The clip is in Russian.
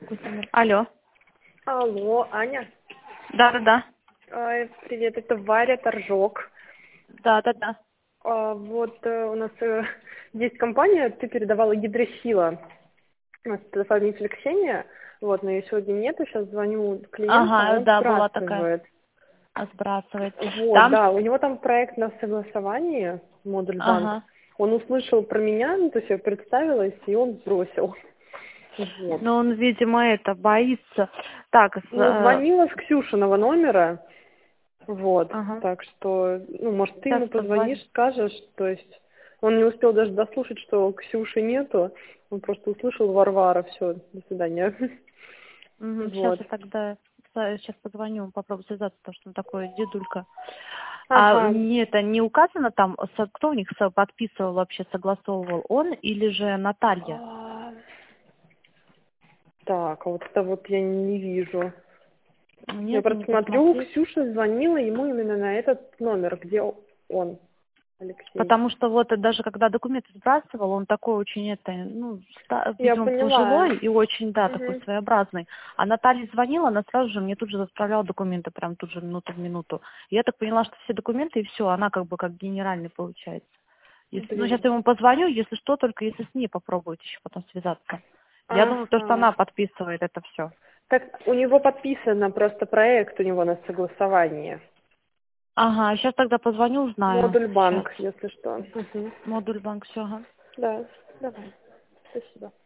Алло. Алло, Аня. Да. Привет, это Варя Торжок. Да. Вот у нас есть компания, ты передавала Гидросила. У нас оформитель Ксения, вот, но ее сегодня нету, сейчас звоню клиенту, а Ага, он да, была такая. сбрасывает. Сбрасывает. Вот, Там, да, у него там проект на согласование, модуль банк. ага. Он услышал про меня, ну, то есть я представилась, и он сбросил. Вот. Но он, видимо, боится. Так, Ну, звонила с Ксюшиного номера. Вот, ага. так что, ну, может, ты Сейчас ему позвоню. позвонишь, скажешь, то есть он не успел даже дослушать, что Ксюши нету, он просто услышал Варвара, все, до свидания. Сейчас Вот. я тогда сейчас позвоню, попробую связаться, потому что он такой дедулька. А Ага. мне это не указано там, кто у них подписывал вообще, согласовывал, он или же Наталья? Так, а вот это вот я не вижу. Я Нет, просто не смотрю, посмотреть. Ксюша звонила ему именно на этот номер, где он, Алексей. Потому что вот даже когда документы сбрасывал, он такой очень Я видимо, поняла. пожилой и очень, да, такой Мгм. своеобразный. А Наталья звонила, она сразу же мне тут же отправляла документы, прям тут же минуту в минуту. Я так поняла, что все документы и все, она как бы как генеральный получается. Сейчас Блин. я ему позвоню, если что, только если с ней попробуете еще потом связаться. Я думаю, то, что Ага. она подписывает это все. Так у него подписано просто проект у него на согласование. Ага, сейчас тогда позвоню, узнаю. Модуль Сейчас. банк, если что. Мгм. Модуль банк, все, ага. Да, давай. Спасибо.